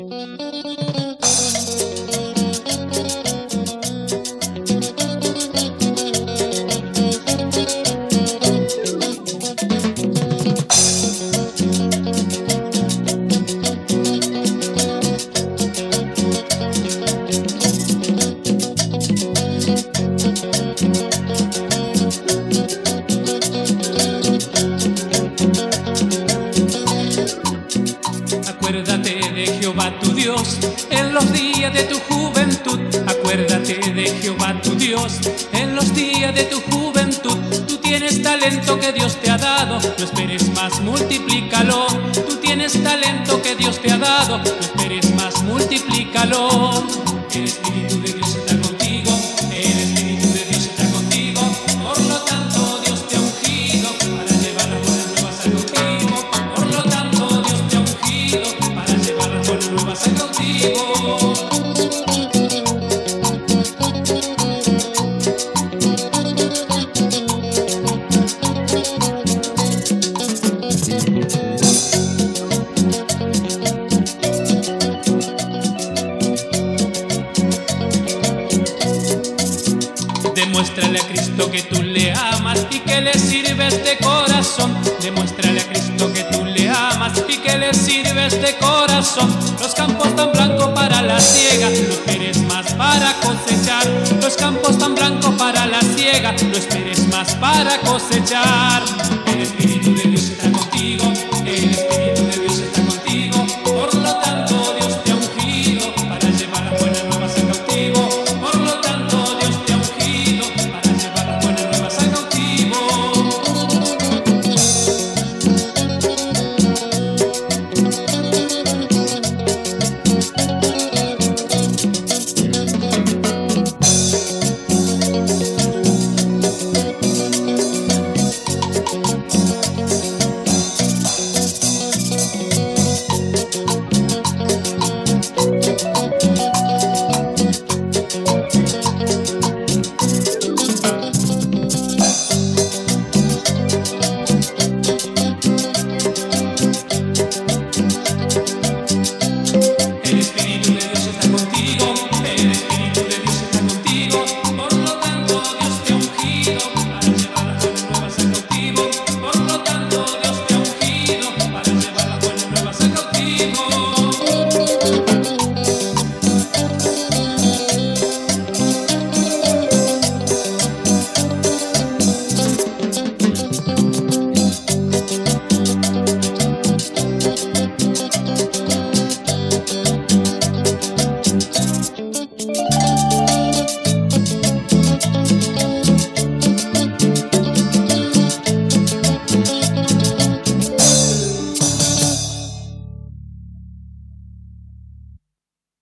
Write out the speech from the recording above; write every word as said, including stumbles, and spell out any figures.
Acuérdate de Jehová tu Dios en los días de tu juventud. Acuérdate de Jehová tu Dios en los días de tu juventud. Tú tienes talento que Dios te ha dado, no esperes más, multiplícalo. Tú tienes talento que Dios te ha dado, no esperes más, multiplícalo. El Espíritu de Dios está contigo, el Espíritu de Dios está contigo. Por lo tanto Dios te ha ungido para llevar las buenas nuevas al cautivo. Por lo tanto Dios te ha ungido para llevar las buenas nuevas al cautivo. Demuéstrale a Cristo que tú le amas y que le sirves de corazón. Demuéstrale a Cristo que tú le amas y que le sirves de corazón. Los campos tan blancos para la siega, no esperes más para cosechar. Los campos tan blancos para la siega, no esperes más para cosechar. El Espíritu